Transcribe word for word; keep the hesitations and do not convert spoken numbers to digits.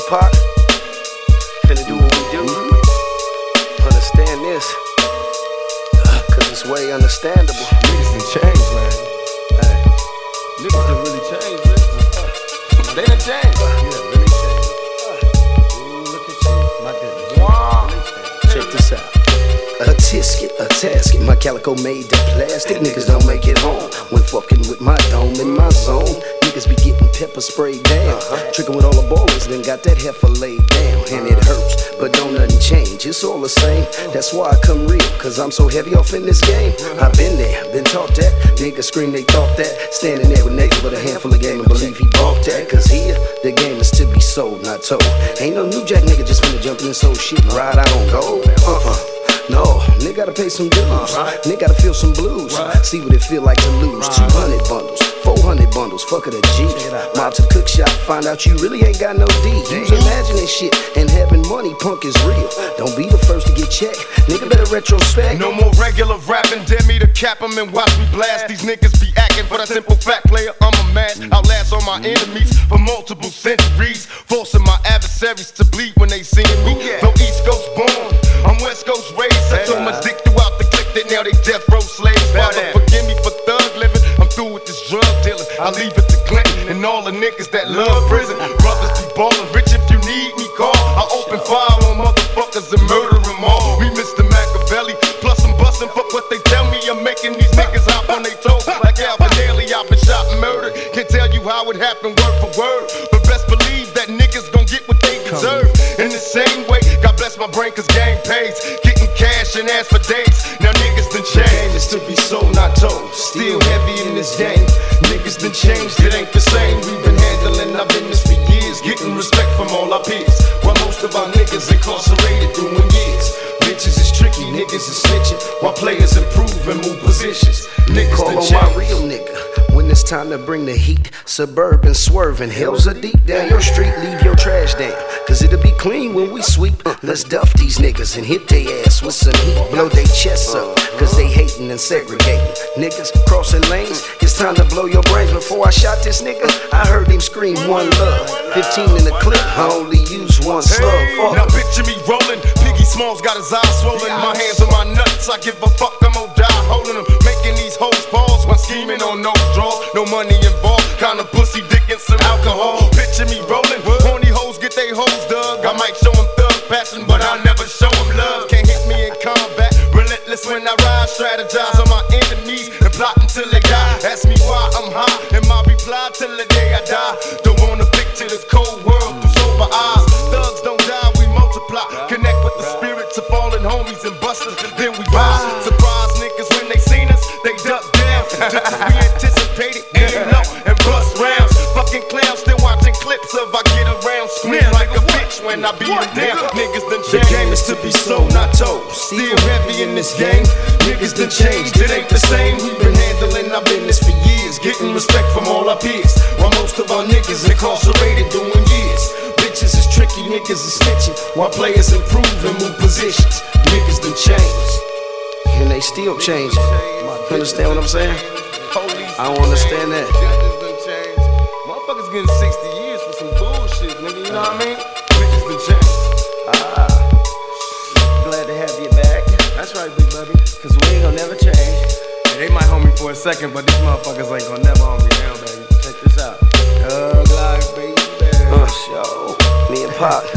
Pac, finna do what we do. Understand this, cause it's way understandable. Niggas done changed, man. Hey, niggas done really changed, man. They done changed. Yeah, really changed. Ooh, look at you. My goodness. Wow. Check this out. A tisket, a tasket, my calico made of plastic. Niggas don't make it home when fucking with my dome in my zone. Niggas be getting pepper sprayed down, uh-huh. Tricking with all the ballers, then got that heifer laid down. And it hurts, but don't nothing change, it's all the same. That's why I come real, cause I'm so heavy off in this game. I've been there, been taught that. Niggas scream they thought that. Standing there with niggas with a handful of game and believe he bought that. Cause here, the game is to be sold, not told. Ain't no new jack nigga just finna jump in this old shit and ride out on gold. Uh-uh. No, nigga gotta pay some dues. Right. Nigga gotta feel some blues. Right. See what it feel like to lose. Right. two hundred bundles, four hundred bundles, fuck it a G. Mob to the cook shop, find out you really ain't got no D. Use imagining shit and having money, punk is real. Don't be the first to get checked, nigga better retrospect. No more regular rapping, dare me to cap them and watch me blast. These niggas be acting for the simple fact, player, I'm a match. Outlast all my enemies for multiple centuries, forcing my adversaries to bleed when they see me. Though East Coast born, I'm West Coast raised. I so much dick throughout the clique that now they death row slaves. Father, forgive me for thug living. I'm through with this drug dealing. I leave it to Clinton and all the niggas that love prison. Brothers be ballin', rich if you need me, call. I open fire on motherfuckers and murder them all. Me, Mister Machiavelli, plus I'm bustin'. Fuck what they tell me. I'm making these niggas hop on they toes like Alvin Ailey. I've been shot and murdered. Can't tell you how it happened word for word, but best believe that niggas gon' get what they deserve. In the same way, God bless my brain cause game pays. Getting cash and ass for days. Now niggas done changed. The game is to be sold, not told. Still heavy in this game. Niggas done changed, it ain't the same. We've been handling our business for years. Getting respect from all our peers. While most of our niggas incarcerated doing years. Bitches is tricky, niggas is snitching. While players improve and move positions. Niggas Call done on changed. my real nigga when it's time to bring the heat. Suburban swerving, hills are deep down your street. Leave your trash down, cause it'll be clean when we sweep. Let's duff these niggas and hit they ass with some heat. Blow they chests up, cause they hating and segregating. Niggas crossing lanes, it's time to blow your brains. Before I shot this nigga, I heard him scream one love. Fifteen in the clip, I only use one slug. Fuck. Now picture me rolling, Piggy Smalls got his eyes swollen. My hands on my nuts, I give a fuck, I'm gonna die holding them. Making these hoes pause while scheming on no draw. No money involved, kinda pussy, dick and some alcohol. Picture me rolling, horny hoes get they hoes dug. I might show them thug passion, but I'll never show them love. Can't hit me in combat, relentless when I ride. Strategize on my enemies and plot until they die. Ask me why I'm high, and my reply till the day I die. Don't wanna picture this cold world through sober eyes. Thugs don't die, we multiply. Connect with the spirits of fallen homies and busters, then we rise. Surprise niggas when they seen us, they duck down. Just as we anticipated, aim low and bust rounds. Fucking clowns still watching clips of I get around. Scream like a bitch when I beat them down. Niggas done changed. The game is to be sold, not told. Still heavy in this game. Niggas done changed, it ain't the same. We've been handling our business for years. Getting respect from all our peers. While most of our niggas incarcerated doing years. Bitches is tricky, niggas is snitching. While players improve and move positions. Niggas done changed. And they still changing. Understand what I'm saying? I don't understand that. Judges done changed. Motherfuckers getting sixty years for some bullshit, nigga, you know what I mean? Bitches done changed. Ah, glad to have you back. That's right, big baby. Cause we ain't gonna never change. Yeah, they might hold me for a second, but these motherfuckers ain't gonna never hold me down, baby. Check this out. Thug life, baby. Uh, show. Me and Pop.